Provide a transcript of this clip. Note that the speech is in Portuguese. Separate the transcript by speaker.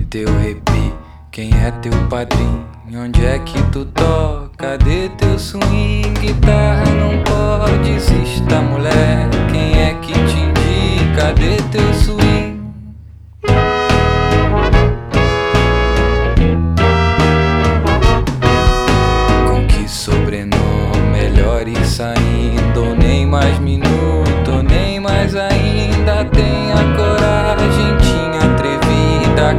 Speaker 1: teu repi? Quem é teu padrinho? Onde é que tu toca? Cadê teu swing? Guitarra não pode, exista mulher. Quem é que te indica? Cadê teu swing? Com que sobrenome? Melhor ir saindo, ou nem mais minuto, ou nem mais ainda. Tenha coragem